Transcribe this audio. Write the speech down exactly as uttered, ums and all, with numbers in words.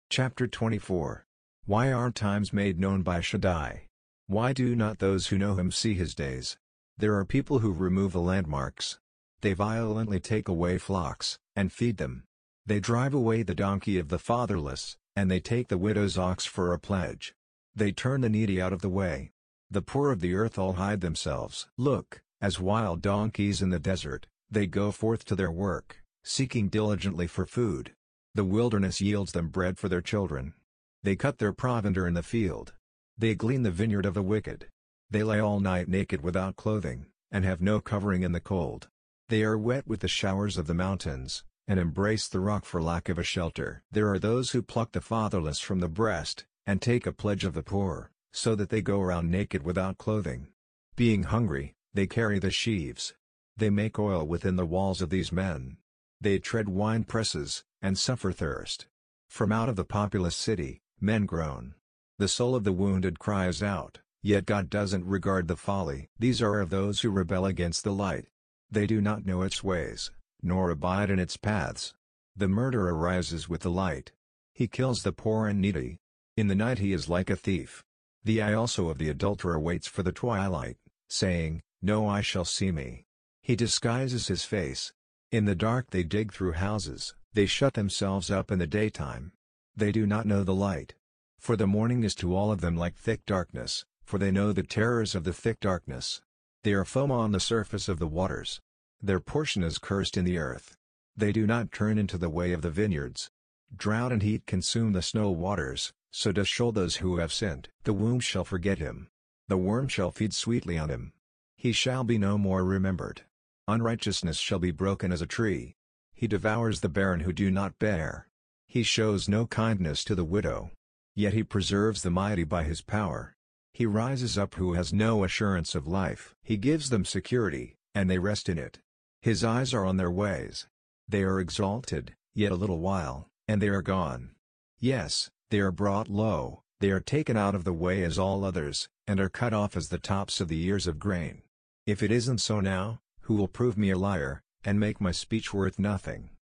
Chapter twenty-four. Why are times made known by Shaddai? Why do not those who know him see his days? There are people who remove the landmarks. They violently take away flocks, and feed them. They drive away the donkey of the fatherless, and they take the widow's ox for a pledge. They turn the needy out of the way. The poor of the earth all hide themselves. Look, as wild donkeys in the desert, they go forth to their work, seeking diligently for food. The wilderness yields them bread for their children. They cut their provender in the field. They glean the vineyard of the wicked. They lie all night naked without clothing, and have no covering in the cold. They are wet with the showers of the mountains, and embrace the rock for lack of a shelter. There are those who pluck the fatherless from the breast, and take a pledge of the poor, so that they go around naked without clothing. Being hungry, they carry the sheaves. They make oil within the walls of these men. They tread wine presses, and suffer thirst. From out of the populous city, men groan. The soul of the wounded cries out, yet God doesn't regard the folly. These are of those who rebel against the light. They do not know its ways, nor abide in its paths. The murderer rises with the light. He kills the poor and needy. In the night he is like a thief. The eye also of the adulterer waits for the twilight, saying, No eye shall see me. He disguises his face. In the dark they dig through houses, they shut themselves up in the daytime. They do not know the light. For the morning is to all of them like thick darkness, for they know the terrors of the thick darkness. They are foam on the surface of the waters. Their portion is cursed in the earth. They do not turn into the way of the vineyards. Drought and heat consume the snow waters, so does Sheol those who have sinned. The womb shall forget him. The worm shall feed sweetly on him. He shall be no more remembered. Unrighteousness shall be broken as a tree. He devours the barren who do not bear. He shows no kindness to the widow. Yet he preserves the mighty by his power. He rises up who has no assurance of life. He gives them security, and they rest in it. His eyes are on their ways. They are exalted, yet a little while, and they are gone. Yes, they are brought low, they are taken out of the way as all others, and are cut off as the tops of the ears of grain. If it isn't so now, who will prove me a liar, and make my speech worth nothing?